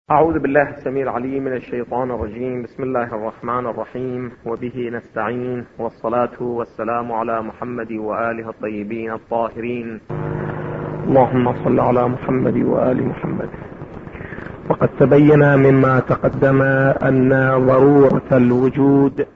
أعوذ بالله السميع العليم من الشيطان الرجيم. بسم الله الرحمن الرحيم، وبه نستعين، والصلاة والسلام على محمد وآله الطيبين الطاهرين. اللهم صل على محمد وآل محمد. وقد تبين مما تقدم أن ضرورة الوجود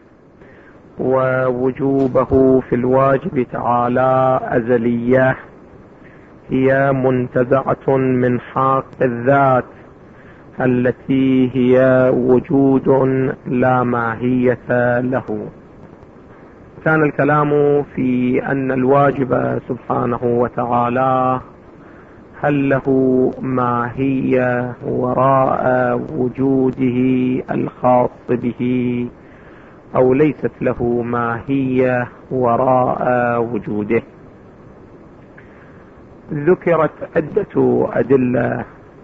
ووجوبه في الواجب تعالى أزلية، هي منتزعة من حق الذات التي هي وجود لا ماهية له. كان الكلام في أن الواجب سبحانه وتعالى هل له ماهية وراء وجوده الخاص به أو ليست له ماهية وراء وجوده. ذكرت عدة أدلة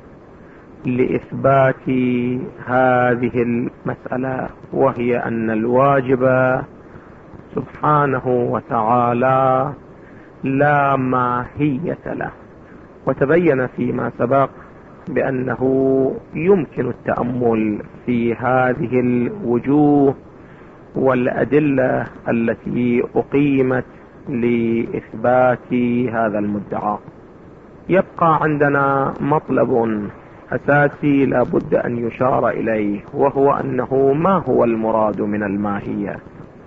لإثبات هذه المسألة، وهي أن الواجب سبحانه وتعالى لا ماهية له. وتبين فيما سبق بأنه يمكن التأمل في هذه الوجوه والأدلة التي أقيمت لإثبات هذا المدعى. يبقى عندنا مطلب أساسي لا بد أن يشار إليه، وهو أنه ما هو المراد من الماهية.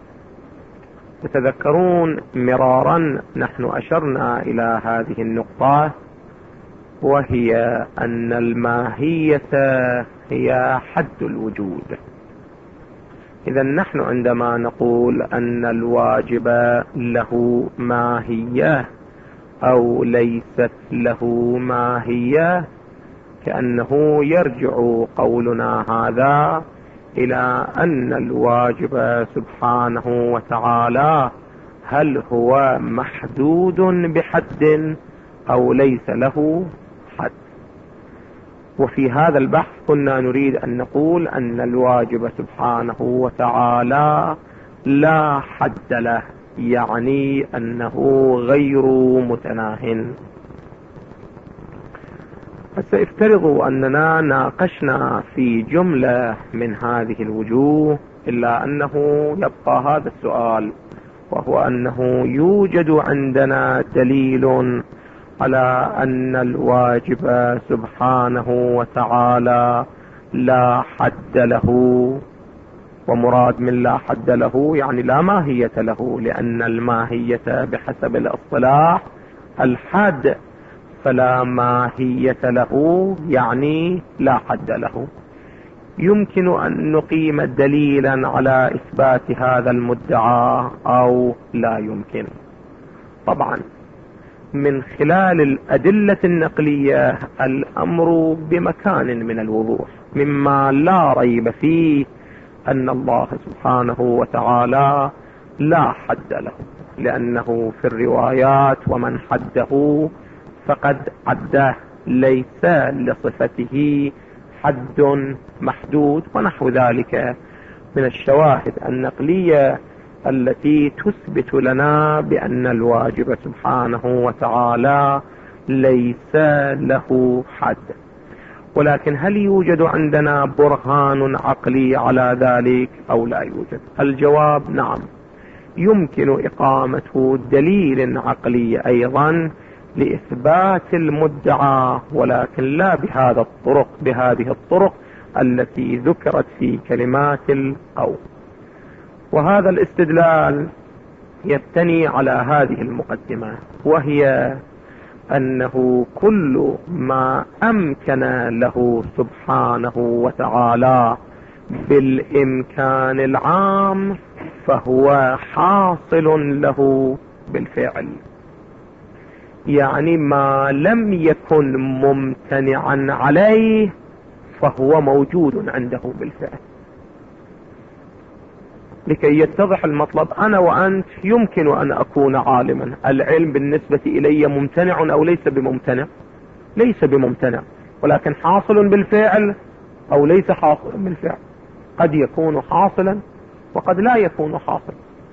تتذكرون مرارا نحن أشرنا إلى هذه النقطة، وهي أن الماهية هي حد الوجود. إذا نحن عندما نقول أن الواجب له ماهية أو ليست له ماهية، كأنه يرجع قولنا هذا إلى أن الواجب سبحانه وتعالى هل هو محدود بحد أو ليس له حد. وفي هذا البحث كنا نريد أن نقول أن الواجب سبحانه وتعالى لا حد له، يعني أنه غير متناه. سافترض أننا ناقشنا في جملة من هذه الوجوه، إلا أنه يبقى هذا السؤال، وهو أنه يوجد عندنا دليل على أن الواجب سبحانه وتعالى لا حد له. ومراد من لا حد له يعني لا ماهية له، لأن الماهية بحسب الاصطلاح الحد، فلا ماهية له يعني لا حد له. يمكن أن نقيم دليلا على إثبات هذا المدعى أو لا يمكن. طبعا من خلال الأدلة النقلية الأمر بمكان من الوضوح، مما لا ريب فيه أن الله سبحانه وتعالى لا حد له، لأنه في الروايات ومن حده فقد عده، ليس لصفته حد محدود ونحو ذلك من الشواهد النقلية التي تثبت لنا بأن الواجب سبحانه وتعالى ليس له حد. ولكن هل يوجد عندنا برهان عقلي على ذلك أو لا يوجد؟ الجواب نعم، يمكن إقامة دليل عقلي أيضا لإثبات المدعى، ولكن لا بهذه الطرق التي ذكرت في كلمات القول. وهذا الاستدلال يبتني على هذه المقدمة، وهي أنه كل ما أمكن له سبحانه وتعالى بالإمكان العام فهو حاصل له بالفعل. يعني ما لم يكن ممتنعا عليه فهو موجود عنده بالفعل. لكي يتضح المطلب، أنا وأنت يمكن أن أكون عالما، العلم بالنسبة إلي ممتنع أو ليس بممتنع؟ ليس بممتنع، ولكن حاصل بالفعل أو ليس حاصل بالفعل؟ قد يكون حاصلا وقد لا يكون حاصلا.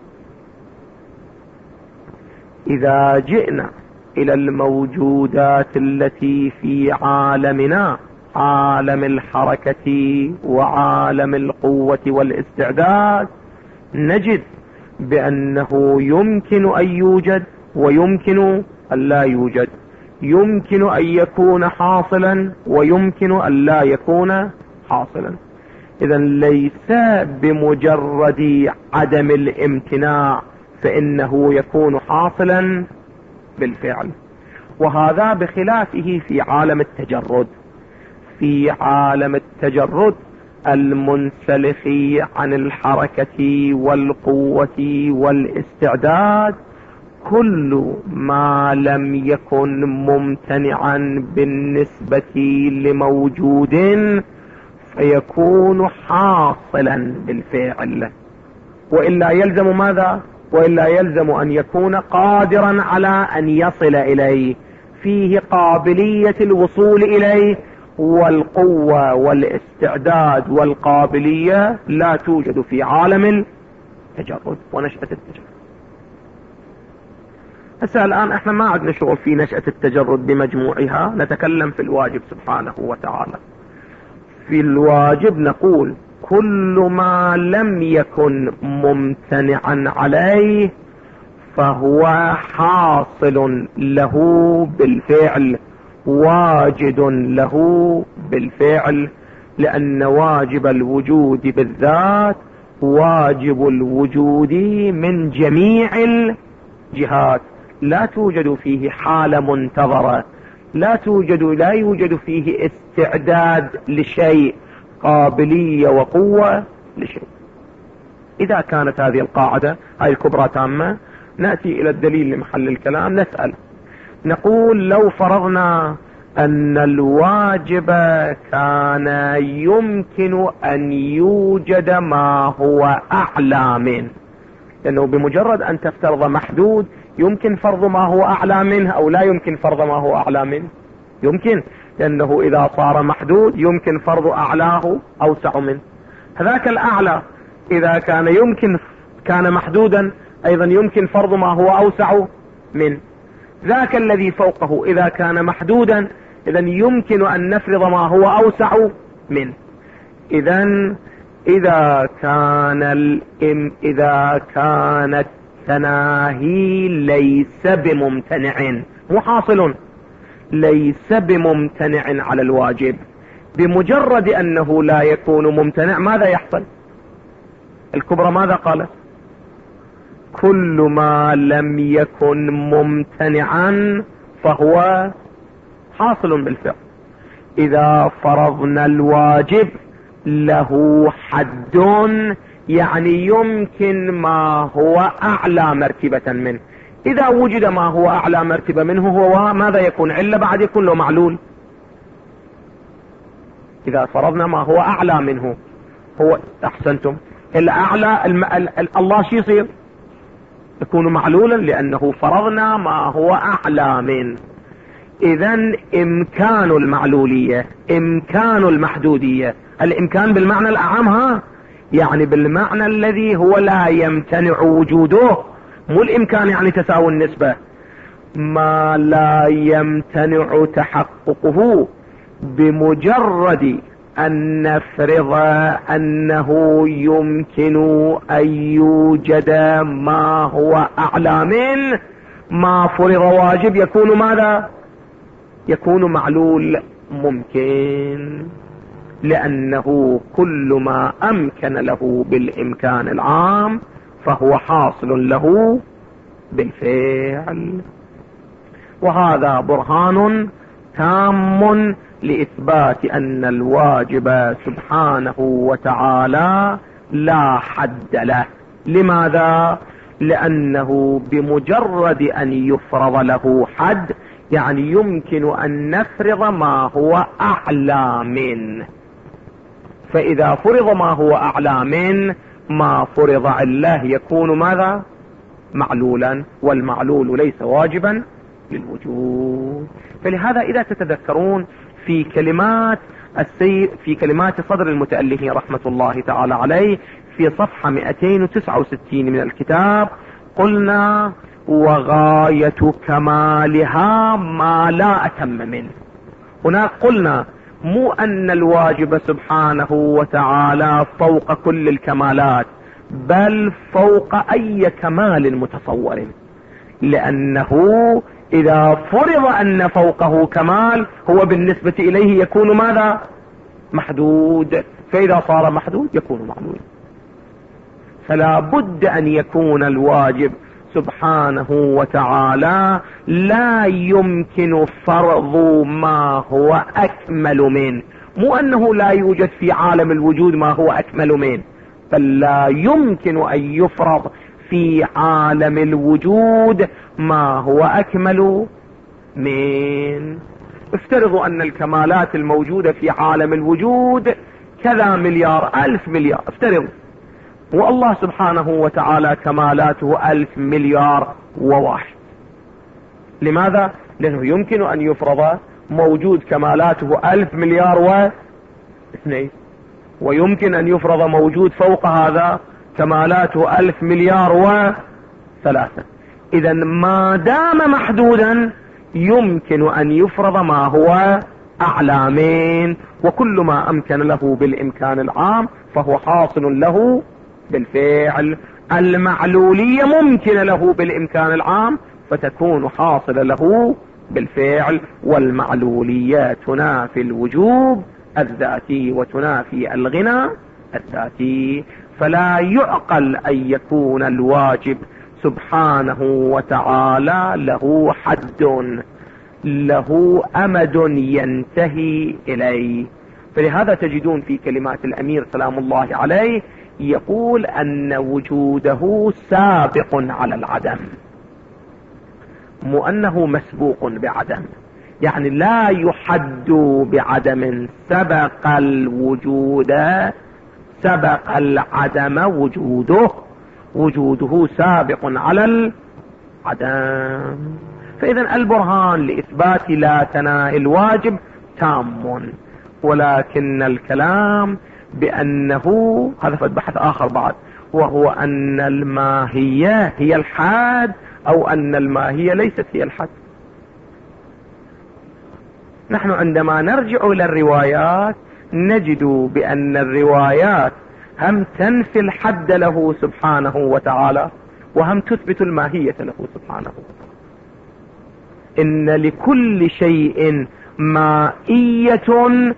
إذا جئنا إلى الموجودات التي في عالمنا عالم الحركة وعالم القوة والاستعداد، نجد بأنه يمكن أن يوجد ويمكن أن لا يوجد، يمكن أن يكون حاصلا ويمكن أن لا يكون حاصلا. إذا ليس بمجرد عدم الامتناع فإنه يكون حاصلا بالفعل. وهذا بخلافه في عالم التجرد. في عالم التجرد المنسلخ عن الحركة والقوة والاستعداد، كل ما لم يكن ممتنعا بالنسبة لموجود فيكون حاصلا بالفعل. وإلا يلزم ماذا؟ وإلا يلزم أن يكون قادرا على أن يصل إليه، فيه قابلية الوصول إليه، والقوة والاستعداد والقابلية لا توجد في عالم التجرد ونشأة التجرد. هسه الآن احنا ما عندنا شغل في نشأة التجرد بمجموعها، نتكلم في الواجب سبحانه وتعالى. في الواجب نقول كل ما لم يكن ممتنعا عليه فهو حاصل له بالفعل، واجد له بالفعل، لأن واجب الوجود بالذات واجب الوجود من جميع الجهات، لا توجد فيه حالة منتظرة، لا يوجد فيه استعداد لشيء، قابلية وقوة لشيء. إذا كانت هذه القاعدة هاي الكبرى تامة، نأتي إلى الدليل لمحل الكلام. نسأل نقول لو فرضنا أن الواجب كان يمكن أن يوجد ما هو أعلى منه، لأنه بمجرد أن تفترض محدود يمكن فرض ما هو أعلى منه أو لا يمكن فرض ما هو أعلى منه. يمكن، لأنه إذا صار محدود يمكن فرض أعلاه أوسع منه. هذاك الأعلى إذا كان محدودا أيضا يمكن فرض ما هو أوسع منه. ذاك الذي فوقه إذا كان محدودا إذا يمكن أن نفرض ما هو أوسع منه. إذا كان التناهي ليس بممتنع، مو حاصل، ليس بممتنع على الواجب، بمجرد أنه لا يكون ممتنع ماذا يحصل؟ الكبرى ماذا قالت؟ كل ما لم يكن ممتنعا فهو حاصل بالفعل. إذا فرضنا الواجب له حد، يعني يمكن ما هو أعلى مرتبة منه. إذا وجد ما هو أعلى مرتبة منه هو ماذا يكون؟ علة بعد يكون له معلول. إذا فرضنا ما هو أعلى منه هو، أحسنتم، الأعلى الله شو يصير؟ يكون معلولا، لأنه فرضنا ما هو أعلى منه. إذن إمكان المعلولية، إمكان المحدودية، الإمكان بالمعنى الأعم، يعني بالمعنى الذي هو لا يمتنع وجوده، مو الإمكان يعني تساوي النسبة، ما لا يمتنع تحققه، بمجرد أن نفرض أنه يمكن أن يوجد ما هو أعلى من ما فرض واجب، يكون ماذا؟ يكون معلول ممكن، لأنه كل ما أمكن له بالإمكان العام فهو حاصل له بالفعل. وهذا برهان تام لإثبات أن الواجب سبحانه وتعالى لا حد له. لماذا؟ لأنه بمجرد أن يفرض له حد يعني يمكن أن نفرض ما هو أعلى منه، فإذا فرض ما هو أعلى منه ما فرض الله يكون ماذا؟ معلولا، والمعلول ليس واجبا للوجود. فلهذا إذا تتذكرون في كلمات صدر المتألف رحمة الله تعالى عليه في صفحة 269 من الكتاب قلنا وغاية كمالها ما لا أتم منه. هناك قلنا مو أن الواجب سبحانه وتعالى فوق كل الكمالات، بل فوق أي كمال متصور، لأنه إذا فرض أن فوقه كمال هو بالنسبة إليه يكون ماذا؟ محدود، فإذا صار محدود يكون معلول. فلا بد أن يكون الواجب سبحانه وتعالى لا يمكن فرض ما هو أكمل منه، مو أنه لا يوجد في عالم الوجود ما هو أكمل منه، بل لا يمكن أن يفرض في عالم الوجود ما هو أكمل من. افترضوا أن الكمالات الموجودة في عالم الوجود كذا مليار ألف مليار، افترضوا، والله سبحانه وتعالى كمالاته 1000 مليار وواحد. لماذا؟ لأنه يمكن أن يفرض موجود كمالاته 1000 مليار واثنين، ويمكن أن يفرض موجود فوق هذا كمالاته 1000 مليار وثلاثة. إذا ما دام محدودا يمكن أن يفرض ما هو أعلى من، وكل ما أمكن له بالإمكان العام فهو حاصل له بالفعل. المعلولية ممكن له بالإمكان العام فتكون حاصل له بالفعل، والمعلولية تنافي الوجوب الذاتي وتنافي الغنى الذاتي. فلا يعقل أن يكون الواجب سبحانه وتعالى له حد، له أمد ينتهي إليه. فلهذا تجدون في كلمات الأمير سلام الله عليه يقول أن وجوده سابق على العدم، مو أنه مسبوق بعدم، يعني لا يحد بعدم. سبق الوجود، سبق العدم وجوده سابق على العدم. فإذا البرهان لإثبات لا تناهي الواجب تام، ولكن الكلام بأنه هذا بحث آخر بعد، وهو أن الماهية هي الحد أو أن الماهية ليست هي الحد. نحن عندما نرجع إلى الروايات نجد بأن الروايات هم تنفي الحد له سبحانه وتعالى، وهم تثبت الماهية له سبحانه. إن لكل شيء مائية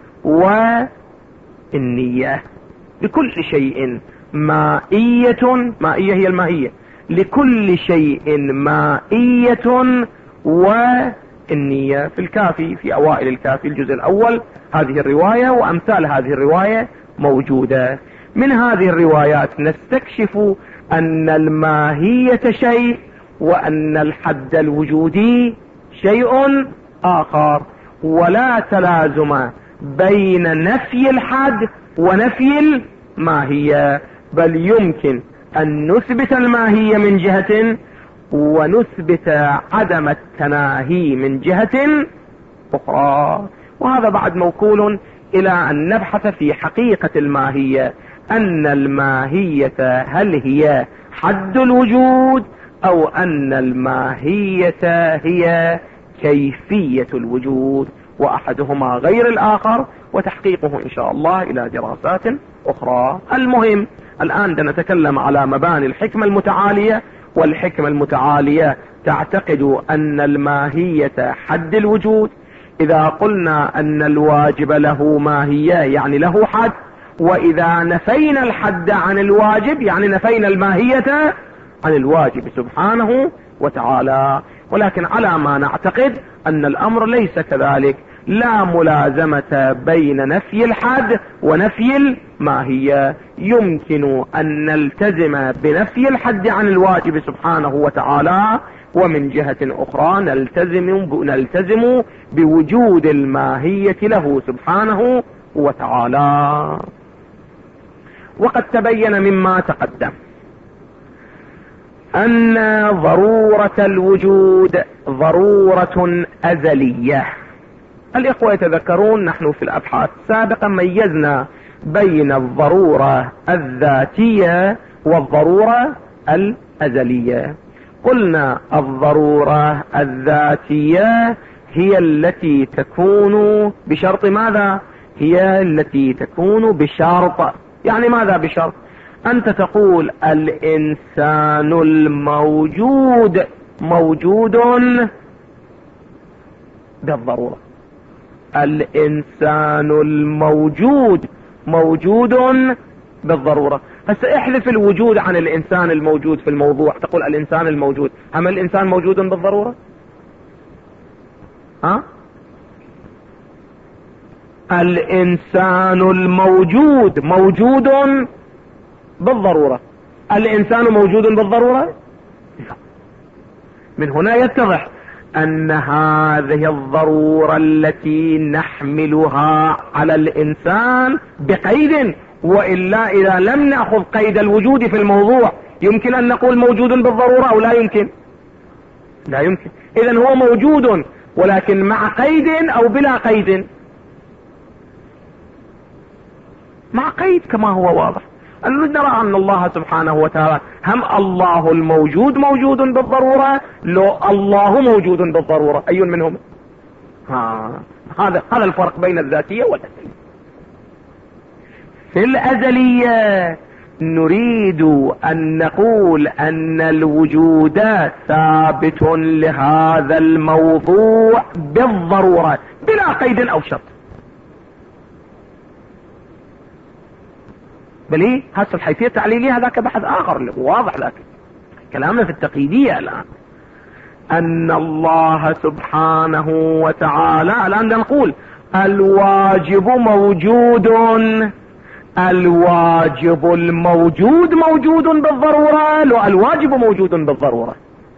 والنية، لكل شيء مائية، مائية هي الماهية، لكل شيء مائية والنية. في الكافي في أوائل الكافي الجزء الأول هذه الرواية وأمثال هذه الرواية موجودة. من هذه الروايات نستكشف أن الماهية شيء وأن الحد الوجودي شيء آخر، ولا تلازم بين نفي الحد ونفي الماهية، بل يمكن أن نثبت الماهية من جهة ونثبت عدم التناهي من جهة أخرى. وهذا بعد موكول إلى أن نبحث في حقيقة الماهية، أن الماهية هل هي حد الوجود أو أن الماهية هي كيفية الوجود، وأحدهما غير الآخر، وتحقيقه إن شاء الله إلى دراسات أخرى. المهم الآن نتكلم على مباني الحكمة المتعالية، والحكمة المتعالية تعتقد أن الماهية حد الوجود. إذا قلنا أن الواجب له ماهية يعني له حد، وإذا نفينا الحد عن الواجب يعني نفينا الماهية عن الواجب سبحانه وتعالى. ولكن على ما نعتقد أن الأمر ليس كذلك، لا ملازمة بين نفي الحد ونفي الماهية. يمكن أن نلتزم بنفي الحد عن الواجب سبحانه وتعالى، ومن جهة أخرى نلتزم بوجود الماهية له سبحانه وتعالى. وقد تبين مما تقدم أن ضرورة الوجود ضرورة أزلية. الإخوة يتذكرون نحن في الأبحاث السابقة ميزنا بين الضرورة الذاتية والضرورة الأزلية. قلنا الضرورة الذاتية هي التي تكون بشرط ماذا؟ هي التي تكون بشرط. يعني ماذا بشرط؟ أنت تقول الإنسان الموجود موجود بالضرورة، الإنسان الموجود موجود بالضرورة. هسه احذف الوجود عن الإنسان الموجود في الموضوع، تقول الإنسان الموجود. أما الإنسان موجود بالضرورة؟ الإنسان الموجود موجود بالضرورة، الإنسان موجود بالضرورة؟ من هنا يتضح أن هذه الضرورة التي نحملها على الإنسان بقيد، وإلا إذا لم نأخذ قيد الوجود في الموضوع يمكن أن نقول موجود بالضرورة أو لا يمكن؟ لا يمكن. إذن هو موجود ولكن مع قيد أو بلا قيد؟ مع قيد كما هو واضح. نرى أن الله سبحانه وتعالى هم الله الموجود موجود بالضرورة، لو الله موجود بالضرورة، أي منهم؟ هذا الفرق بين الذاتية والأزلية. في الأزلية نريد أن نقول أن الوجود ثابت لهذا الموضوع بالضرورة بلا قيد أو شرط. بل هسه الحيثية التعليلية هذاك بحث آخر واضح، لكن كلامنا في التقييدية الآن أن الله سبحانه وتعالى الآن نقول الواجب موجود، الواجب الموجود موجود بالضرورة، لو الواجب موجود بالضرورة.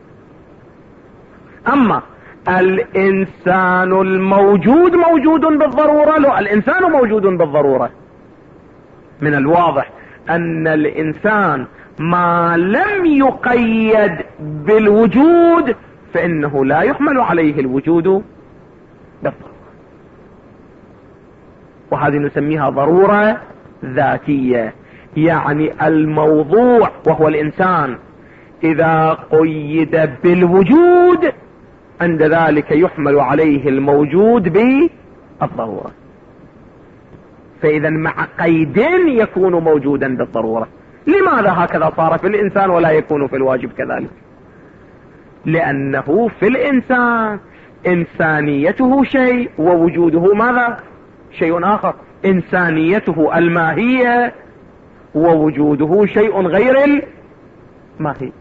أما الإنسان الموجود موجود بالضرورة، لو الإنسان موجود بالضرورة. من الواضح أن الإنسان ما لم يقيد بالوجود فإنه لا يحمل عليه الوجود بالضرورة، وهذه نسميها ضرورة ذاتية. يعني الموضوع وهو الإنسان إذا قيد بالوجود عند ذلك يحمل عليه الموجود بالضرورة. فإذا مع قيد يكون موجودا بالضرورة. لماذا هكذا صار في الإنسان ولا يكون في الواجب كذلك؟ لأنه في الإنسان إنسانيته شيء ووجوده ماذا؟ شيء آخر. إنسانيته الماهية ووجوده شيء غير الماهي.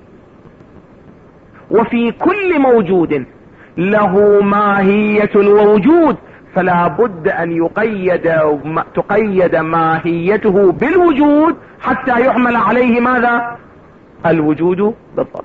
وفي كل موجود له ماهية ووجود فلا بد أن تقيد ماهيته بالوجود حتى يحمل عليه ماذا؟ الوجود بالضبط.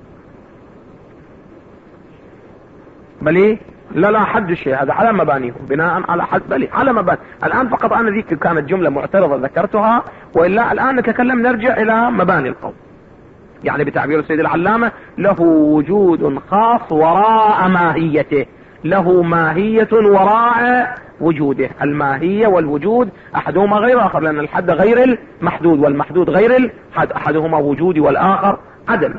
بل لا حد الشيء هذا على مبانيه بناء على حد، بل على مباني. الآن فقط أنا ذيك كانت جملة معترضة ذكرتها، وإلا الآن نتكلم نرجع إلى مباني القول. يعني بتعبير السيد العلامة له وجود خاص وراء ماهيته، له ماهية وراء وجوده. الماهية والوجود أحدهما غير آخر، لأن الحد غير المحدود والمحدود غير الحد، أحدهما وجودي والآخر عدم.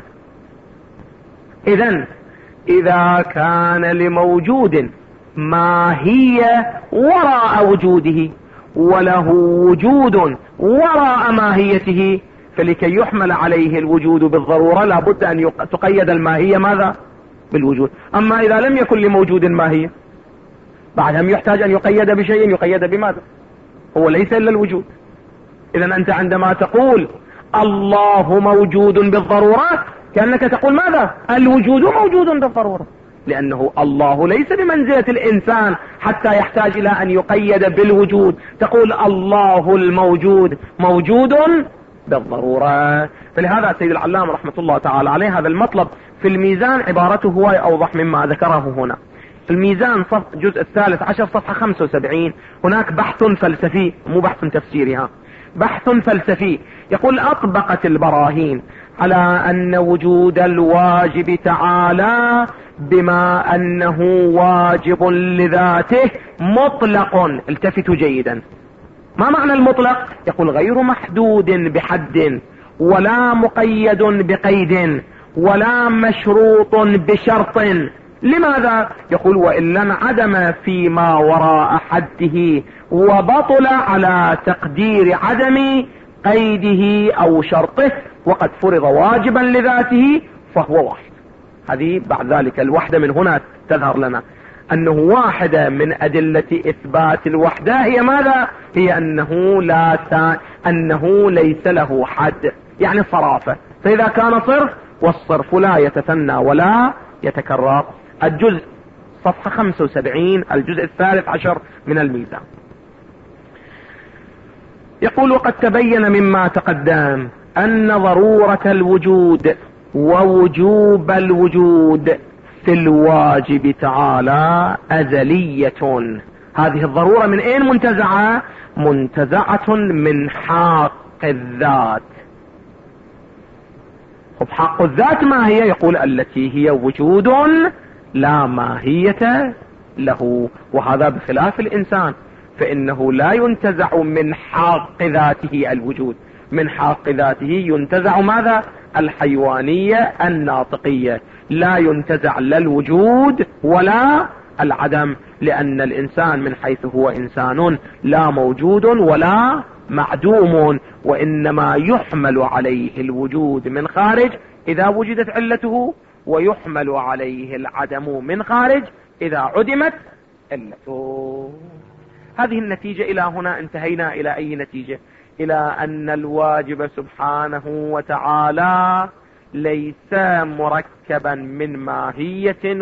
إذن إذا كان لموجود ماهية وراء وجوده وله وجود وراء ماهيته فلكي يحمل عليه الوجود بالضرورة لا بد أن تقيد الماهية ماذا؟ بالوجود. أما إذا لم يكن لموجود ماهية بعدهم يحتاج أن يقيد بشيء، يقيد بماذا؟ هو ليس إلا الوجود. إذن أنت عندما تقول الله موجود بالضرورة كأنك تقول ماذا؟ الوجود موجود بالضرورة، لأنه الله ليس بمنزلة الإنسان حتى يحتاج إلى أن يقيد بالوجود. تقول الله الموجود موجود بالضرورة. فلهذا السيد العلامة رحمة الله تعالى عليه هذا المطلب في الميزان عبارته هو أوضح مما ذكره هنا. في الميزان الجزء 13 صفحة 75 هناك بحث فلسفي، مو بحث تفسيري، بحث فلسفي. يقول أطبقت البراهين على أن وجود الواجب تعالى بما أنه واجب لذاته مطلق. التفتوا جيدا، ما معنى المطلق؟ يقول غير محدود بحد ولا مقيد بقيد ولا مشروط بشرط. لماذا؟ يقول وإلا انعدم فيما وراء حده وبطل على تقدير عدم قيده أو شرطه، وقد فرض واجبا لذاته فهو واحد. هذه بعد ذلك الوحدة من هنا تظهر لنا أنه واحدة من أدلة إثبات الوحدة هي ماذا؟ هي أنه ليس له حد، يعني صرافة. فإذا كان صرف، والصرف لا يتثنى ولا يتكرر. الجزء صفحة 75 الجزء 13 من الميزان. يقول وقد تبين مما تقدم أن ضرورة الوجود ووجوب الوجود في الواجب تعالى أزلية. هذه الضرورة من أين منتزعة؟ منتزعة من حق الذات. طب حق الذات ما هي؟ يقول التي هي وجود لا ماهية له، وهذا بخلاف الإنسان، فإنه لا ينتزع من حق ذاته الوجود، من حق ذاته ينتزع ماذا؟ الحيوانية الناطقية، لا ينتزع لا الوجود ولا العدم، لأن الإنسان من حيث هو إنسان لا موجود ولا معدوم، وإنما يحمل عليه الوجود من خارج إذا وجدت علته، ويحمل عليه العدم من خارج إذا عدمت علته. هذه النتيجة. إلى هنا انتهينا إلى أي نتيجة؟ إلى أن الواجب سبحانه وتعالى ليس مركبا من ماهية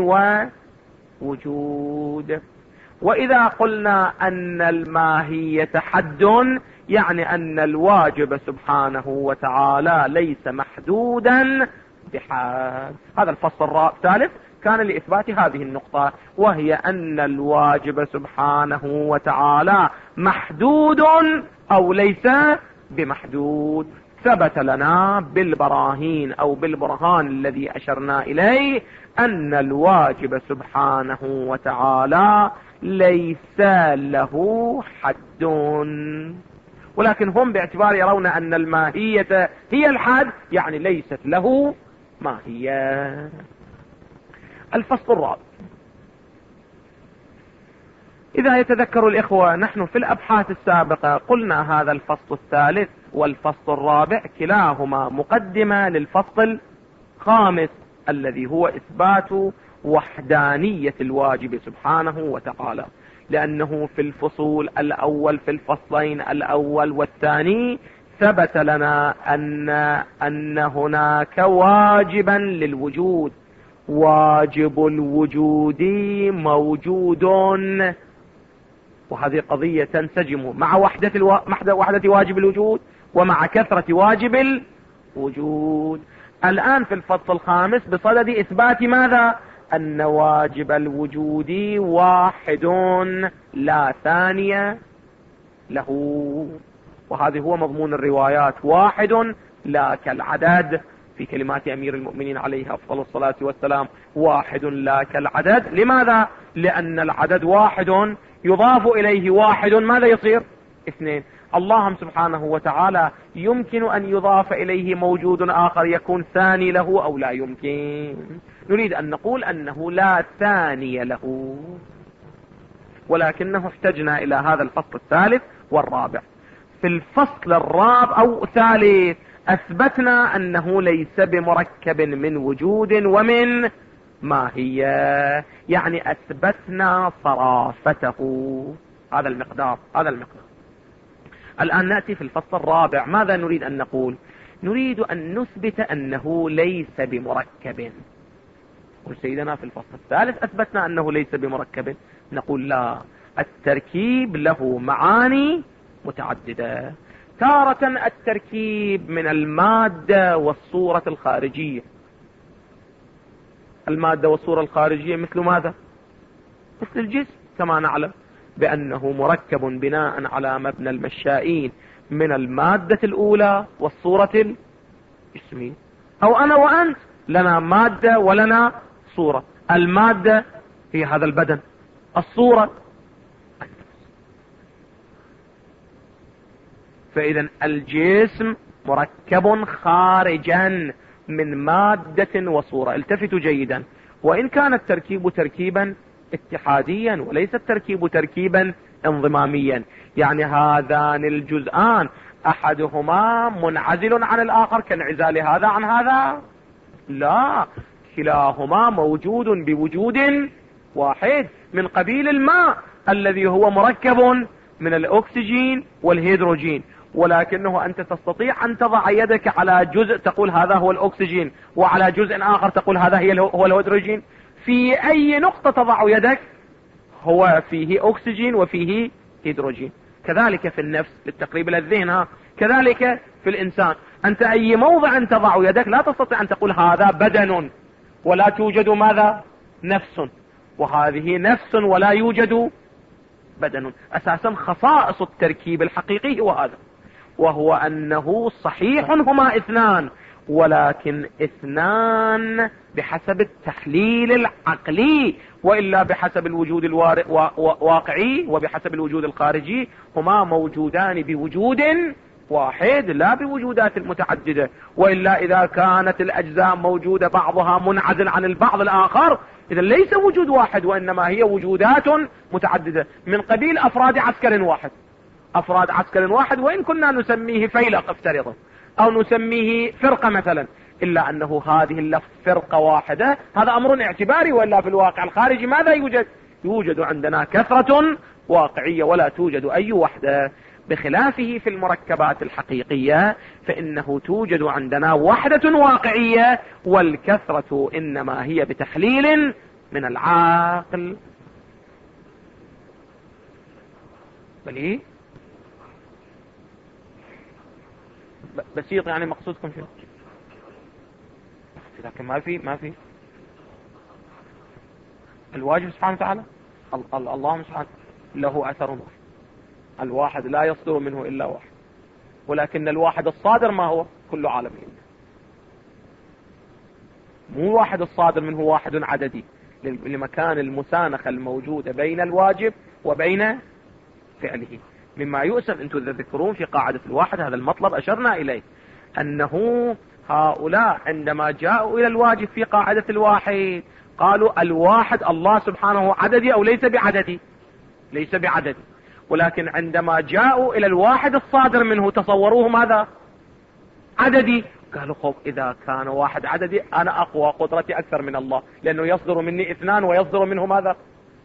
ووجود. وإذا قلنا أن الماهية حد، يعني أن الواجب سبحانه وتعالى ليس محدودا بحد. هذا الفصل الثالث كان لإثبات هذه النقطة، وهي أن الواجب سبحانه وتعالى محدود أو ليس بمحدود. ثبت لنا بالبراهين أو بالبرهان الذي أشرنا إليه أن الواجب سبحانه وتعالى ليس له حد، ولكن هم باعتبار يرون أن الماهية هي الحد، يعني ليست له ماهية. الفصل الرابع. إذا يتذكر الإخوة، نحن في الأبحاث السابقة قلنا هذا الفصل الثالث والفصل الرابع كلاهما مقدمة للفصل الخامس الذي هو إثبات وحدانية الواجب سبحانه وتعالى، لأنه في الفصول الأول، في الفصلين الأول والثاني، ثبت لنا أن هناك واجبا للوجود، واجب الوجود موجود، وهذه قضية تنسجم مع وحدة واجب الوجود ومع كثرة واجب الوجود. الآن في الفصل الخامس بصدد إثبات ماذا؟ أن واجب الوجود واحد لا ثانية له، وهذا هو مضمون الروايات، واحد لا كالعدد، في كلمات أمير المؤمنين عليه أفضل الصلاة والسلام، واحد لا كالعدد. لماذا؟ لأن العدد واحد يضاف إليه واحد ماذا يصير؟ اثنين. الله سبحانه وتعالى يمكن أن يضاف إليه موجود آخر يكون ثاني له أو لا يمكن؟ نريد أن نقول أنه لا ثاني له، ولكنه احتجنا إلى هذا الفصل الثالث والرابع. في الفصل الرابع أو الثالث أثبتنا أنه ليس بمركب من وجود ومن ماهية، يعني أثبتنا صرافته. هذا المقدار. الآن نأتي في الفصل الرابع. ماذا نريد أن نقول؟ نريد أن نثبت أنه ليس بمركب. سيدنا في الفصل الثالث أثبتنا أنه ليس بمركب، نقول لا، التركيب له معاني متعددة. تارة التركيب من المادة والصورة الخارجية. المادة والصورة الخارجية مثل ماذا؟ مثل الجسم، كما نعلم بأنه مركب بناء على مبنى المشائين من المادة الأولى والصورة الجسمية. أو أنا وأنت لنا مادة ولنا صورة. المادة هي هذا البدن، الصورة. فإذا الجسم مركب خارجا من مادة وصورة. التفتوا جيدا، وإن كان التركيب تركيبا اتحاديا وليس التركيب تركيبا انضماميا، يعني هذان الجزءان أحدهما منعزل عن الآخر كانعزال هذا عن هذا، لا، كلاهما موجود بوجود واحد من قبيل الماء الذي هو مركب من الأكسجين والهيدروجين، ولكنه أنت تستطيع أن تضع يدك على جزء تقول هذا هو الأكسجين، وعلى جزء آخر تقول هذا هو الهيدروجين. في أي نقطة تضع يدك هو فيه أكسجين وفيه هيدروجين. كذلك في النفس للتقريب إلى الذهن، كذلك في الإنسان، أنت أي موضع تضع يدك لا تستطيع أن تقول هذا بدن ولا توجد ماذا؟ نفس، وهذه نفس ولا يوجد بدن. أساسا خصائص التركيب الحقيقي هو هذا، وهو أنه صحيح هما اثنان، ولكن اثنان بحسب التحليل العقلي، وإلا بحسب الوجود الواقعي وبحسب الوجود الخارجي هما موجودان بوجود واحد لا بوجودات متعددة. وإلا إذا كانت الأجزاء موجودة بعضها منعزل عن البعض الآخر، إذا ليس وجود واحد وإنما هي وجودات متعددة من قبيل أفراد عسكر واحد. أفراد عسكر واحد وإن كنا نسميه فيلق افترضا أو نسميه فرقة مثلا، إلا أنه هذه الفرقة واحدة، هذا أمر اعتباري، وإلا في الواقع الخارجي ماذا يوجد؟ يوجد عندنا كثرة واقعية ولا توجد أي وحدة. بخلافه في المركبات الحقيقية فإنه توجد عندنا وحدة واقعية، والكثرة إنما هي بتحليل من العقل. بل بسيط، يعني مقصودكم شنو؟ لكن ما في الواجب سبحانه وتعالى، الله سبحانه له أثر واحد، الواحد لا يصدر منه إلا واحد، ولكن الواحد الصادر ما هو؟ كل عالم، مو واحد الصادر منه واحد عددي لمكان المسانخة الموجودة بين الواجب وبين فعله. مما يؤسف أنتم تذكرون في قاعدة الواحد هذا المطلب أشرنا إليه، أنه هؤلاء عندما جاءوا إلى الواجب في قاعدة الواحد قالوا الواحد الله سبحانه عددي أو ليس بعددي؟ ليس بعددي. ولكن عندما جاءوا إلى الواحد الصادر منه تصوروه ماذا؟ عددي. قالوا خب إذا كان واحد عددي أنا أقوى، قدرتي أكثر من الله، لأنه يصدر مني اثنان ويصدر منه ماذا؟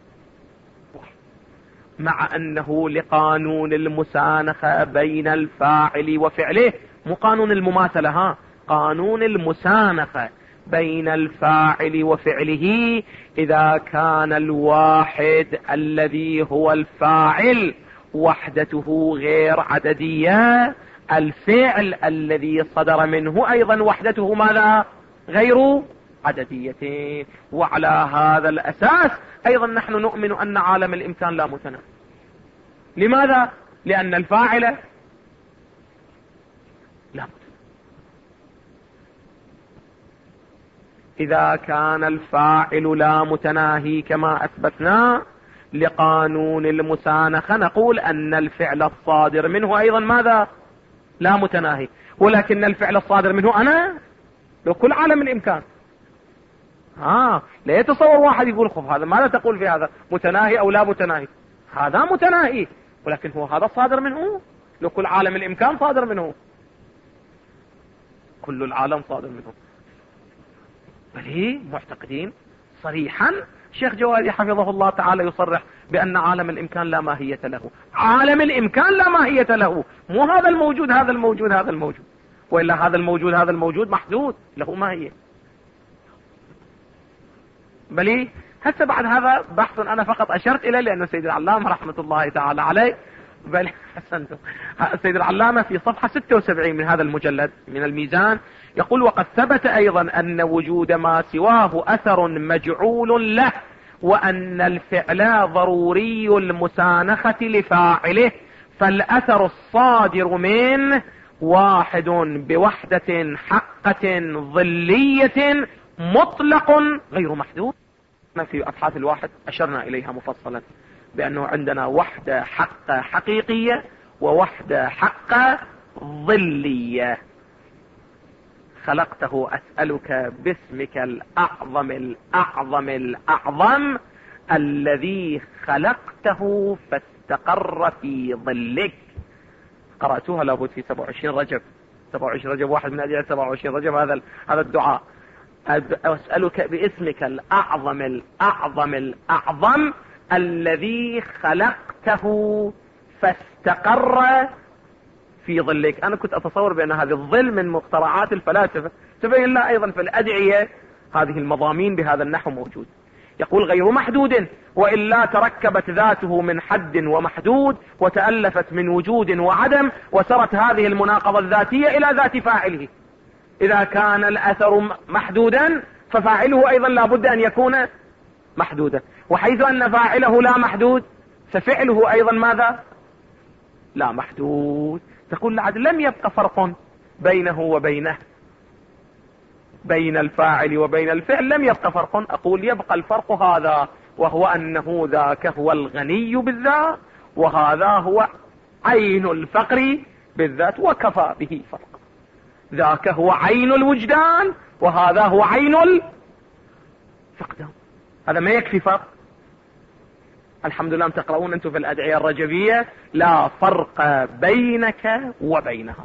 مع أنه لقانون المسانخة بين الفاعل وفعله، مو قانون المماثلة، قانون المسانخة بين الفاعل وفعله، إذا كان الواحد الذي هو الفاعل وحدته غير عددية، الفعل الذي صدر منه أيضا وحدته ماذا؟ غير عددية. وعلى هذا الأساس أيضا نحن نؤمن أن عالم الإمكان لا متناهي. لماذا؟ لأن الفاعل لا متناهي. إذا كان الفاعل لا متناهي كما أثبتنا لقانون المسانخة نقول أن الفعل الصادر منه أيضا ماذا؟ لا متناهي. ولكن الفعل الصادر منه أنا لو كل عالم الإمكان. لا يتصور واحد يقول خف هذا ماذا تقول في هذا؟ متناهي أو لا متناهي؟ هذا متناهي، ولكن هو هذا صادر منه، لو كل عالم الإمكان صادر منه، كل العالم صادر منه. بل معتقدين صريحا شيخ جوادي حفظه الله تعالى يصرح بأن عالم الإمكان لا ماهية له. عالم الإمكان لا ماهية له، مو هذا الموجود هذا الموجود هذا الموجود، وإلا هذا الموجود هذا الموجود محدود له ماهية. بل هسه بعد هذا بحث أنا فقط أشرت إليه لأنه سيد العلامة رحمة الله تعالى عليه، بل حسنتم، سيد العلامة في صفحة 76 من هذا المجلد من الميزان يقول: وقد ثبت أيضا أن وجود ما سواه أثر مجعول له، وأن الفعل ضروري المسانخة لفاعله، فالأثر الصادر منه واحد بوحدة حقة ظلية مطلق غير محدود. في أبحاث الواحد أشرنا إليها مفصلا بأنه عندنا وحدة حقة حقيقية ووحدة حقة ظلية. خلقته أسألك باسمك الأعظم الأعظم الأعظم الذي خلقته فاستقر في ظلك. قرأتوها لابد في 27 رجب. 27 رجب واحد من أجل 27 رجب هذا الدعاء. أسألك باسمك الأعظم الأعظم الأعظم الذي خلقته فاستقر في ظلك. أنا كنت أتصور بأن هذه الظل من مخترعات الفلاسفة، تبين لا أيضا في الأدعية هذه المضامين بهذا النحو موجود. يقول غير محدود وإلا تركبت ذاته من حد ومحدود وتألفت من وجود وعدم وسرت هذه المناقضة الذاتية إلى ذات فاعله. إذا كان الأثر محدودا ففاعله أيضا لا بد أن يكون محدودا، وحيث أن فاعله لا محدود ففعله أيضا ماذا؟ لا محدود. تقول لعد لم يبقى فرق بينه وبينه، بين الفاعل وبين الفعل لم يبقى فرق. أقول يبقى الفرق هذا، وهو أنه ذاك هو الغني بالذات وهذا هو عين الفقر بالذات، وكفى به فرق. ذاك هو عين الوجدان وهذا هو عين الفقدان. هذا ما يكفي فرق؟ الحمد لله تقرؤون أنتم في الأدعية الرجبية لا فرق بينك وبينها.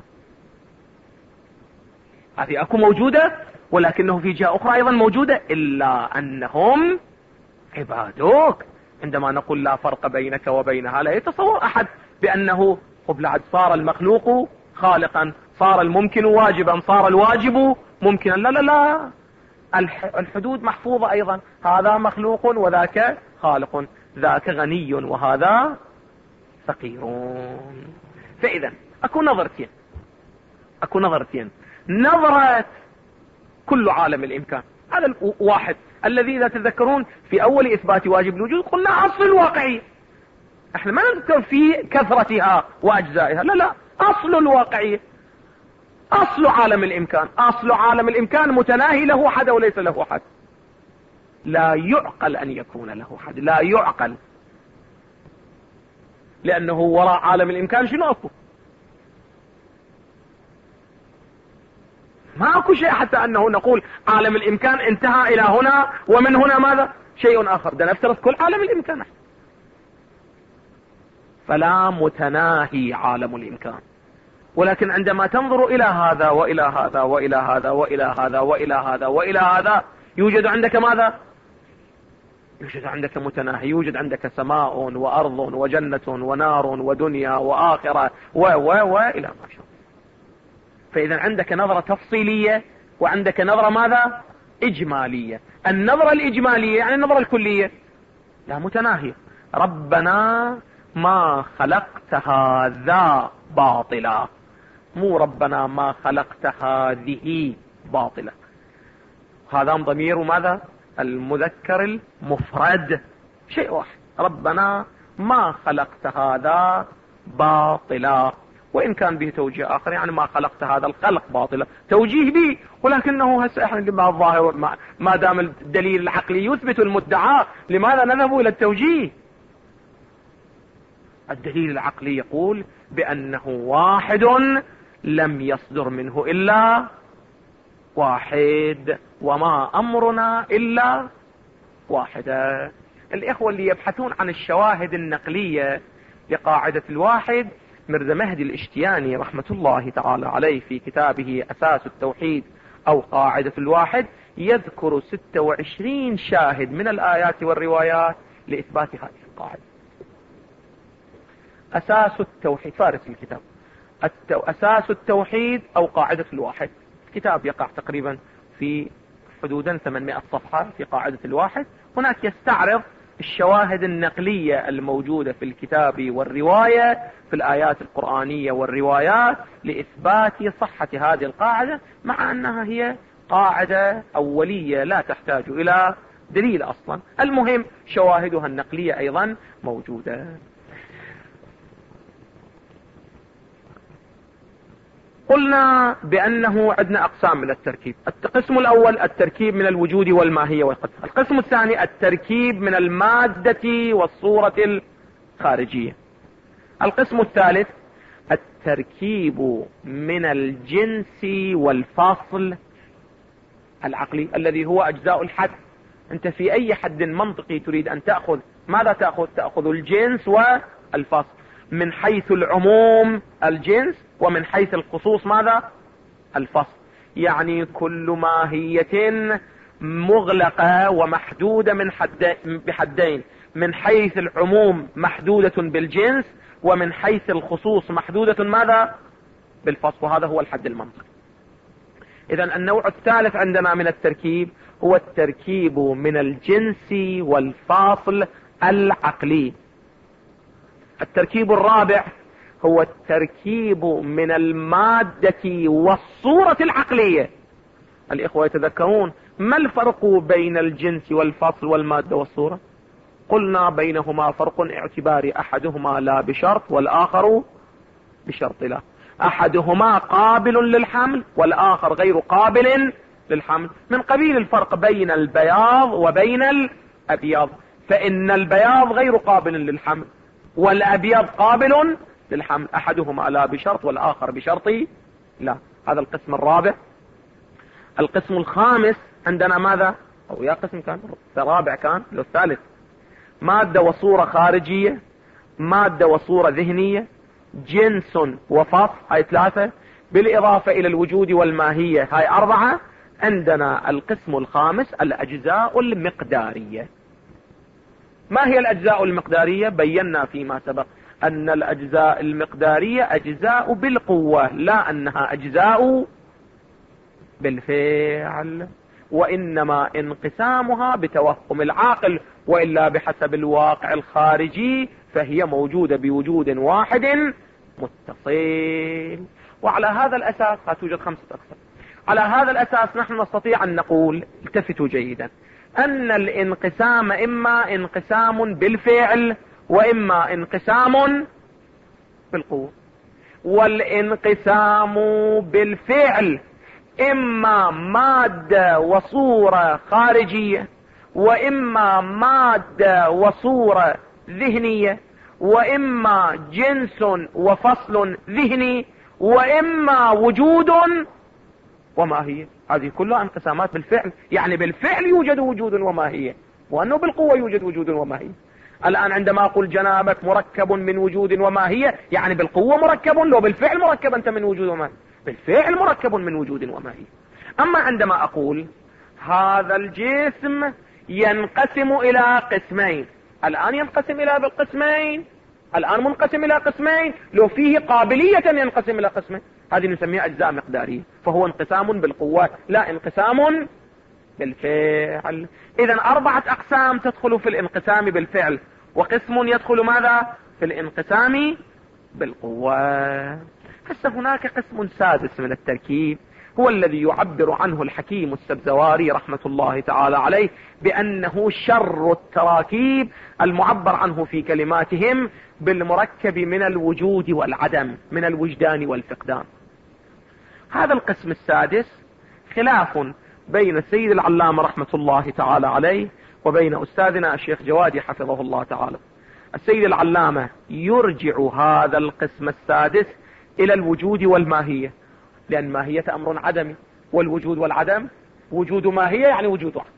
هذه أكو موجودة، ولكنه في جهة أخرى أيضا موجودة، إلا أنهم عبادك. عندما نقول لا فرق بينك وبينها لا يتصور أحد بأنه قبل صار المخلوق خالقا، صار الممكن واجبا، صار الواجب ممكنا. لا لا لا، الحدود محفوظة أيضا. هذا مخلوق وذاك خالق، ذاك غني وهذا فقير. فإذا أكو نظرتين. نظرة كل عالم الإمكان، هذا الواحد الذي إذا تذكرون في أول إثبات واجب الوجود قلنا أصل الواقعية. احنا ما نذكر في كثرتها وأجزائها، لا لا، أصل الواقعية، أصل عالم الإمكان. أصل عالم الإمكان متناهي له حد وليس له حد. لا يعقل أن يكون له حد، لا يعقل، لأنه وراء عالم الإمكان شنو أكو؟ ما أكو شيء حتى أنه نقول عالم الإمكان انتهى إلى هنا ومن هنا ماذا؟ شيء آخر. ده نفترض كل عالم الإمكان، فلا متناهي عالم الإمكان. ولكن عندما تنظر إلى هذا وإلى هذا وإلى هذا وإلى هذا وإلى هذا وإلى هذا، يوجد عندك ماذا؟ يوجد عندك متناهي، يوجد عندك سماء وأرض وجنة ونار ودنيا وآخرة وإلى ما شاء. فإذا عندك نظرة تفصيلية وعندك نظرة ماذا؟ إجمالية. النظرة الإجمالية يعني النظرة الكلية لا متناهية. ربنا ما خلقت هذا باطلا، مو ربنا ما خلقت هذه باطلا. هذا ضمير ماذا؟ المذكر المفرد، شيء واحد. ربنا ما خلقت هذا باطلا، وإن كان به توجيه آخر، يعني ما خلقت هذا الخلق باطلا، توجيه به. ولكنه هسه احنا لما الظاهر ما دام الدليل العقلي يثبت المدعى، لماذا نذهب إلى التوجيه؟ الدليل العقلي يقول بأنه واحد لم يصدر منه إلا واحد، وما أمرنا إلا واحدة. الإخوة اللي يبحثون عن الشواهد النقلية لقاعدة الواحد، مرزا مهدي الاشتياني رحمة الله تعالى عليه في كتابه أساس التوحيد أو قاعدة الواحد يذكر 26 شاهد من الآيات والروايات لإثبات هذه القاعدة. أساس التوحيد، فارس الكتاب، أساس التوحيد أو قاعدة الواحد، كتاب يقع تقريبا في حدودا 800 صفحة في قاعدة الواحد. هناك يستعرض الشواهد النقلية الموجودة في الكتاب والرواية في الآيات القرآنية والروايات لإثبات صحة هذه القاعدة، مع أنها هي قاعدة أولية لا تحتاج إلى دليل أصلا. المهم شواهدها النقلية أيضا موجودة. قلنا بأنه عندنا أقسام من التركيب. القسم الأول التركيب من الوجود والماهية والقدر. القسم الثاني التركيب من المادة والصورة الخارجية. القسم الثالث التركيب من الجنس والفصل العقلي الذي هو أجزاء الحد. أنت في أي حد منطقي تريد أن تأخذ ماذا تأخذ؟ تأخذ الجنس والفصل، من حيث العموم الجنس، ومن حيث الخصوص ماذا؟ الفصل. يعني كل ماهية مغلقة ومحدودة بحدين، من حيث العموم محدودة بالجنس، ومن حيث الخصوص محدودة ماذا؟ بالفصل. وهذا هو الحد المنطقي. إذن النوع الثالث عندنا من التركيب هو التركيب من الجنس والفاصل العقلي. التركيب الرابع هو التركيب من المادة والصورة العقلية. الإخوة يتذكرون ما الفرق بين الجنس والفصل والمادة والصورة؟ قلنا بينهما فرق اعتباري، أحدهما لا بشرط والآخر بشرط لا. أحدهما قابل للحمل والآخر غير قابل للحمل، من قبيل الفرق بين البياض وبين الأبيض، فإن البياض غير قابل للحمل والأبيض قابل للحمل، أحدهما لا بشرط والآخر بشرط لا. هذا القسم الرابع. القسم الخامس عندنا ماذا؟ أو يا قسم كان الرابع كان الثالث، مادة وصورة خارجية، مادة وصورة ذهنية، جنس وفصل، هاي ثلاثة، بالإضافة إلى الوجود والماهية، هاي أربعة. عندنا القسم الخامس الأجزاء المقدارية. ما هي الأجزاء المقدارية؟ بينا فيما سبق أن الأجزاء المقدارية أجزاء بالقوة، لا أنها أجزاء بالفعل، وإنما انقسامها بتوهم العاقل، وإلا بحسب الواقع الخارجي فهي موجودة بوجود واحد متصل. وعلى هذا الأساس توجد 5 أقسام. على هذا الأساس نحن نستطيع أن نقول، التفتوا جيدا، أن الانقسام إما انقسام بالفعل وإما انقسام بالقوة. والانقسام بالفعل إما مادة وصورة خارجية، وإما مادة وصورة ذهنية، وإما جنس وفصل ذهني، وإما وجود وماهية. هذه كلها انقسامات بالفعل، يعني بالفعل يوجد وجود وماهية، وأنه بالقوة يوجد وجود وماهية. الآن عندما أقول جنابك مركب من وجود وماهية، يعني بالقوة مركب، لو بالفعل مركب أنت من وجود وماهية، بالفعل مركب من وجود وماهية. أما عندما أقول هذا الجسم ينقسم إلى قسمين، الآن ينقسم إلى بالقسمين، الآن منقسم إلى قسمين، لو فيه قابلية ينقسم إلى قسمين، هذه نسميها أجزاء مقدارية، فهو انقسام بالقوة لا انقسام بالفعل. إذن 4 أقسام تدخل في الانقسام بالفعل، وقسم يدخل ماذا؟ في الانقسام بالقوة. هسه هناك قسم سادس من التركيب، هو الذي يعبر عنه الحكيم السبزواري رحمة الله تعالى عليه بأنه شر التراكيب، المعبر عنه في كلماتهم بالمركب من الوجود والعدم، من الوجدان والفقدان. هذا القسم السادس خلاف بين السيد العلامة رحمة الله تعالى عليه وبين أستاذنا الشيخ جوادي حفظه الله تعالى. السيد العلامة يرجع هذا القسم السادس إلى الوجود والماهية، لأن ماهية أمر عدمي، والوجود والعدم وجود ماهية يعني وجود واحد.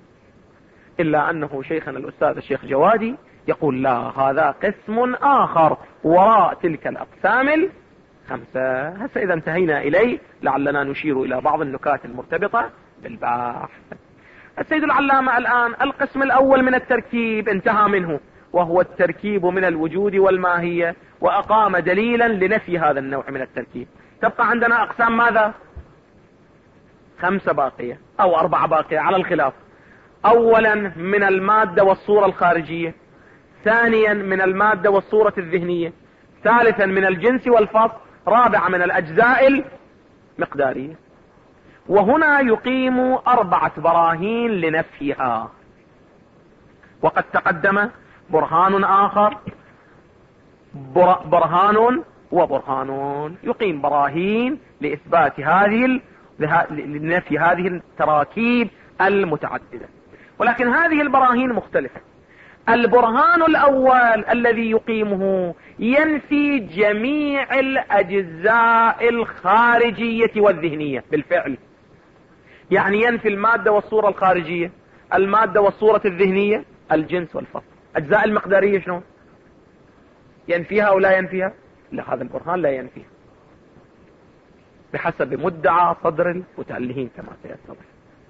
إلا أنه شيخنا الأستاذ الشيخ جوادي يقول لا، هذا قسم آخر وراء تلك الأقسام 5. هسه إذا انتهينا إليه لعلنا نشير إلى بعض النكات المرتبطة بالبحث. السيد العلامة الآن القسم الأول من التركيب انتهى منه، وهو التركيب من الوجود والماهية، وأقام دليلا لنفي هذا النوع من التركيب. تبقى عندنا أقسام ماذا؟ 5 باقية أو 4 باقية على الخلاف. أولا من المادة والصورة الخارجية، ثانيا من المادة والصورة الذهنية، ثالثا من الجنس والفصل، رابعا من الأجزاء المقدارية. وهنا يقيم 4 براهين لنفيها، وقد تقدم برهان آخر، برهان وبرهان، يقيم براهين لإثبات لنفي هذه التراكيب المتعددة، ولكن هذه البراهين مختلفة. البرهان الأول الذي يقيمه ينفي جميع الأجزاء الخارجية والذهنية بالفعل، يعني ينفي المادة والصورة الخارجية، المادة والصورة الذهنية، الجنس والفصل. أجزاء المقدارية شنو؟ ينفيها أو لا ينفيها؟ لا، هذا البرهان لا ينفيها بحسب مدعى صدر المتألهين كما سيتضح.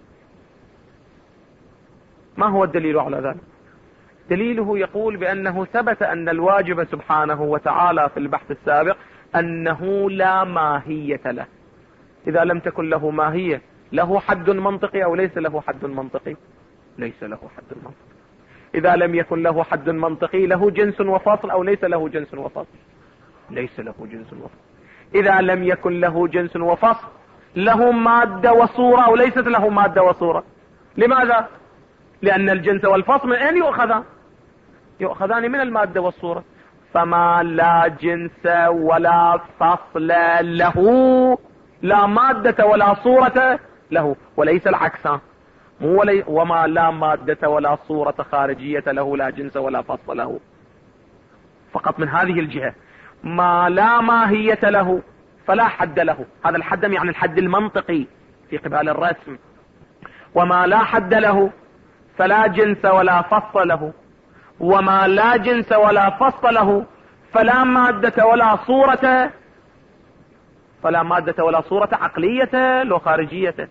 ما هو الدليل على ذلك؟ دليله يقول بأنه ثبت أن الواجب سبحانه وتعالى في البحث السابق أنه لا ماهية له. إذا لم تكن له ماهية، له حد منطقي أو ليس له حد منطقي؟ ليس له حد منطقي. إذا لم يكن له حد منطقي، له جنس وفصل أو ليس له جنس وفصل؟ ليس له جنس وفصل. إذا لم يكن له جنس وفصل، له مادة وصورة أو ليست له مادة وصورة؟ لماذا؟ لأن الجنس والفصل من أين يؤخذان؟ يؤخذان من المادة والصورة. فما لا جنس ولا فصل له، لا مادة ولا صورة له، وليس العكس. وما لا مادة ولا صورة خارجية له، لا جنس ولا فصل له. فقط من هذه الجهة. ما لا ماهية له فلا حد له، هذا الحد يعني الحد المنطقي في قبال الرسم. وما لا حد له فلا جنس ولا فصل له، وما لا جنس ولا فصل له فلا مادة ولا صورة، فلا مادة ولا صورة عقلية لو خارجية.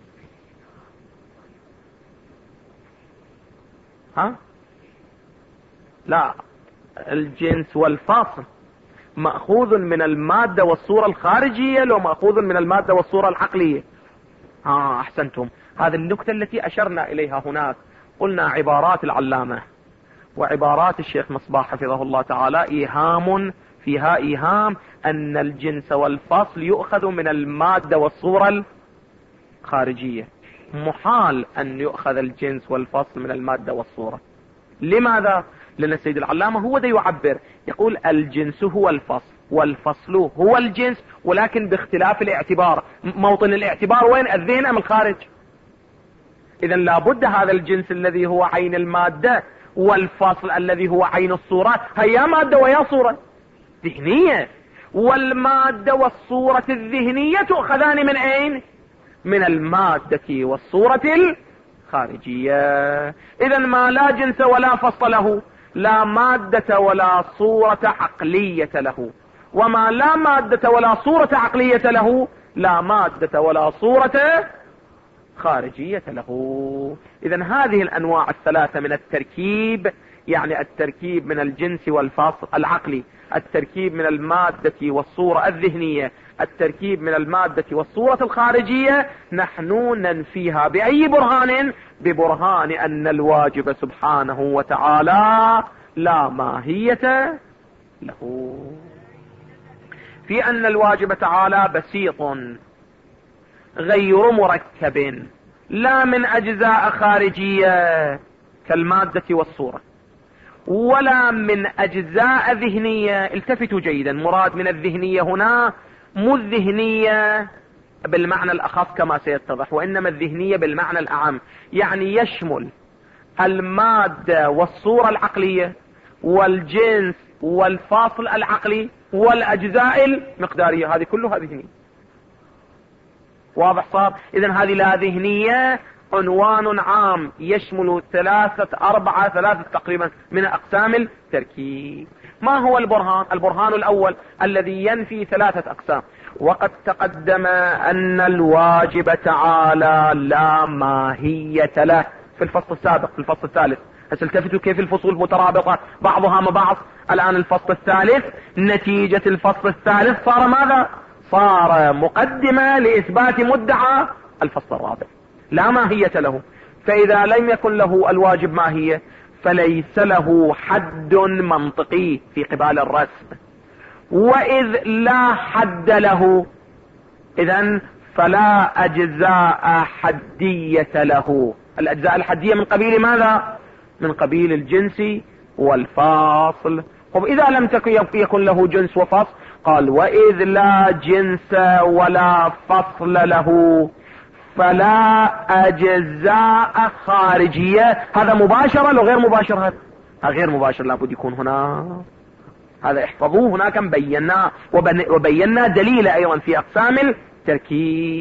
لا، الجنس والفصل مأخوذ من المادة والصورة الخارجية لو مأخوذ من المادة والصورة العقلية. أحسنتم. هذه النكتة التي أشرنا إليها هناك. قلنا عبارات العلامة وعبارات الشيخ مصباح حفظه الله تعالى إيهام، فيها إيهام أن الجنس والفصل يؤخذ من المادة والصورة الخارجية. محال أن يؤخذ الجنس والفصل من المادة والصورة. لماذا؟ لأن السيد العلامة هو ذا يعبر، يقول الجنس هو الفصل والفصل هو الجنس، ولكن باختلاف الاعتبار. موطن الاعتبار وين؟ الذهن أم الخارج؟ إذن لابد هذا الجنس الذي هو عين المادة والفصل الذي هو عين الصورة، هيا مادة ويا صورة ذهنية، والمادة والصورة الذهنية تؤخذان من أين؟ من المادة والصورة الخارجية. إذن ما لا جنس ولا فصل له، لا مادة ولا صورة عقلية له، وما لا مادة ولا صورة عقلية له، لا مادة ولا صورة خارجية له. إذن هذه الأنواع الثلاثة من التركيب، يعني التركيب من الجنس والفصل العقلي، التركيب من المادة والصورة الذهنية، التركيب من المادة والصورة الخارجية، نحن ننفيها بأي برهان؟ ببرهان أن الواجب سبحانه وتعالى لا ماهية له، في أن الواجب تعالى بسيط غير مركب، لا من أجزاء خارجية كالمادة والصورة، ولا من أجزاء ذهنية. التفتوا جيدا، مراد من الذهنية هنا مو الذهنية بالمعنى الأخص كما سيتضح، وإنما الذهنية بالمعنى الأعم، يعني يشمل المادة والصورة العقلية والجنس والفاصل العقلي والأجزاء المقدارية، هذه كلها ذهنية. واضح صار؟ إذن هذه لا ذهنية عنوان عام يشمل ثلاثة تقريبا من أقسام التركيب. ما هو البرهان؟ البرهان الأول الذي ينفي ثلاثة أقسام. وقد تقدم أن الواجب تعالى لا ماهية له في الفصل السابق، في الفصل الثالث. التفتوا كيف الفصول مترابطة بعضها مع بعض. الآن الفصل الثالث، نتيجة الفصل الثالث صار ماذا؟ صار مقدمة لإثبات مدعى الفصل الرابع، لا ماهية له. فإذا لم يكن له الواجب ماهية فليس له حد منطقي في قبال الرسم، وإذ لا حد له إذن فلا أجزاء حدية له. الأجزاء الحدية من قبيل ماذا؟ من قبيل الجنس والفاصل. إذا لم يكن له جنس وفصل، قال وإذ لا جنس ولا فصل له فلا أجزاء خارجية. هذا مباشرة لو غير مباشر؟ هذا غير مباشر، لابد يكون هنا. هذا احفظوه، هناك بينا وبينا دليل أيضا في أقسام التركيب.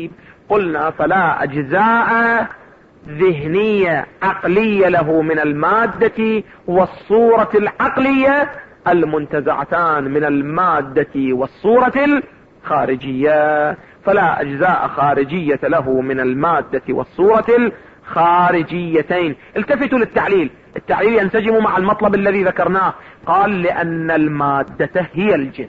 قلنا فلا أجزاء ذهنية عقلية له من المادة والصورة العقلية المنتزعتان من المادة والصورة الخارجية. فلا أجزاء خارجية له من المادة والصورة الخارجيتين. التفتوا للتعليل، التعليل ينسجم مع المطلب الذي ذكرناه. قال لأن المادة هي الجنس.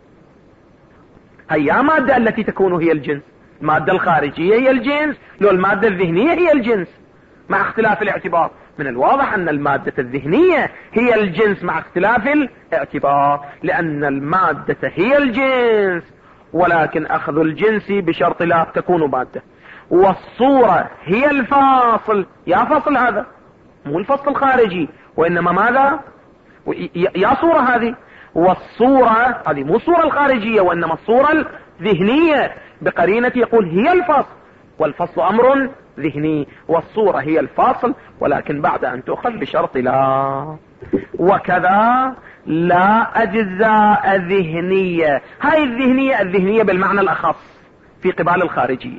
هي مادة التي تكون هي الجنس، المادة الخارجية هي الجنس، لو المادة الذهنية هي الجنس مع اختلاف الاعتبار. من الواضح أن المادة الذهنية هي الجنس مع اختلاف الاعتبار، لأن المادة هي الجنس ولكن أخذ الجنس بشرط لا تكون مادة، والصورة هي الفاصل. يا فصل هذا مو الفصل الخارجي وإنما ماذا؟ يا صورة هذه، والصورة هذه مو الصورة الخارجية وإنما الصورة الذهنية، بقرينة يقول هي الفصل، والفصل أمر ذهني، والصورة هي الفاصل ولكن بعد أن تؤخذ بشرط لا. وكذا لا أجزاء ذهنية. هاي الذهنية بالمعنى الأخص في قبال الخارجية.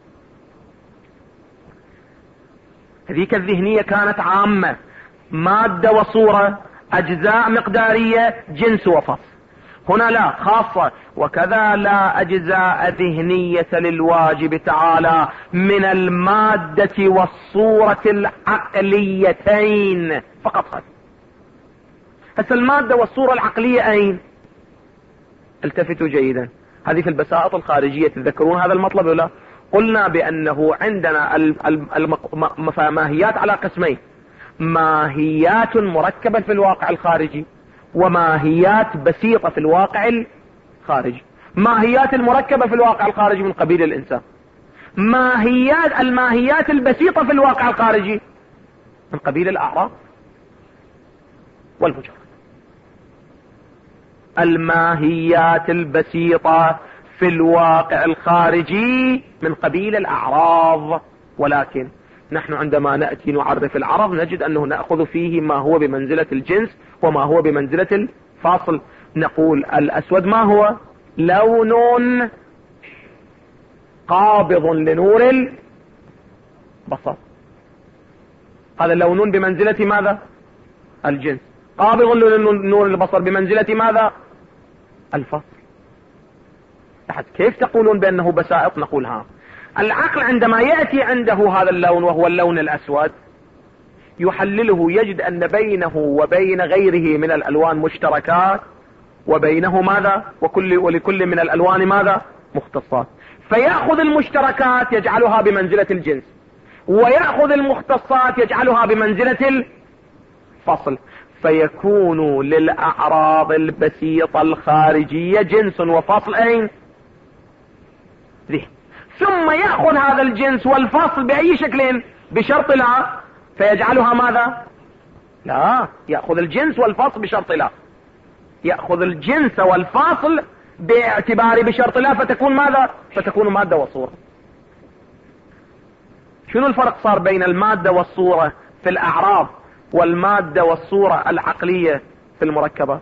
هذيك الذهنية كانت عامة، مادة وصورة، أجزاء مقدارية، جنس وفصل. هنا لا، خاصة. وكذا لا أجزاء ذهنية للواجب تعالى من المادة والصورة العقليتين فقط. هسه المادة والصورة العقلية أين؟ التفتوا جيدا، هذه في البساطة الخارجية. تذكرون هذا المطلب ولا؟ قلنا بأنه عندنا الماهيات على قسمين: ماهيات مركبة في الواقع الخارجي وماهيات بسيطة في الواقع الخارجي. ماهيات المركبة في الواقع الخارجي من قبيل الإنسان، الماهيات البسيطة في الواقع الخارجي من قبيل الأعراض والمجرد. الماهيات البسيطة في الواقع الخارجي من قبيل الأعراض، ولكن نحن عندما نأتي نعرف العرض نجد أنه نأخذ فيه ما هو بمنزلة الجنس وما هو بمنزلة الفاصل. نقول الأسود ما هو؟ لون قابض لنور البصر، هذا اللون بمنزلة ماذا؟ الجنس. قابض لنور البصر بمنزلة ماذا؟ الفصل. كيف تقولون بأنه بسائط؟ نقول ها، العقل عندما يأتي عنده هذا اللون وهو اللون الأسود يحلله، يجد أن بينه وبين غيره من الألوان مشتركات، وبينه ماذا؟ ولكل من الألوان ماذا؟ مختصات. فيأخذ المشتركات يجعلها بمنزلة الجنس، ويأخذ المختصات يجعلها بمنزلة الفصل، فيكون للأعراض البسيطة الخارجية جنس وفصل أين؟ ذهن. ثم يأخذ هذا الجنس والفصل بأي شكل؟ بشرط لا، فيجعلها ماذا؟ لا، يأخذ الجنس والفصل بشرط لا، يأخذ الجنس والفصل باعتبار بشرط لا، فتكون ماذا؟ فتكون مادة وصورة. شنو الفرق صار بين المادة والصورة في الأعراض والمادة والصورة العقلية في المركبة؟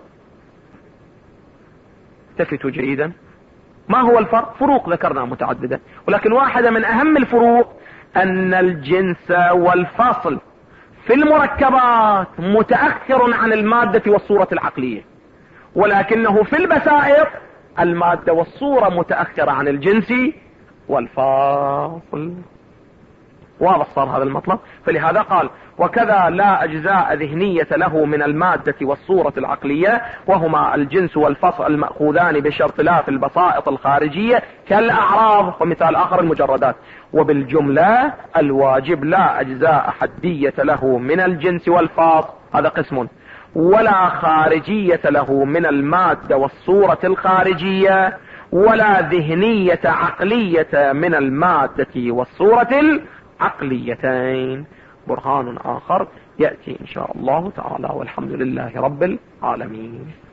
تفتوا جيدا. ما هو الفرق؟ فروق ذكرنا متعددة، ولكن واحدة من أهم الفروق أن الجنس والفصل في المركبات متأخر عن المادة والصورة العقلية، ولكنه في البسائط المادة والصورة متأخرة عن الجنس والفاصل. واضح صار هذا المطلب؟ فلهذا قال وكذا لا أجزاء ذهنية له من المادة والصورة العقلية، وهما الجنس والفصل المأخوذان بشرط لا في البسائط الخارجية كالأعراض، ومثال آخر المجردات. وبالجملة الواجب لا أجزاء حدية له من الجنس والفصل، هذا قسم، ولا خارجية له من المادة والصورة الخارجية، ولا ذهنية عقلية من المادة والصورة العقليتين. برهان آخر يأتي إن شاء الله تعالى، والحمد لله رب العالمين.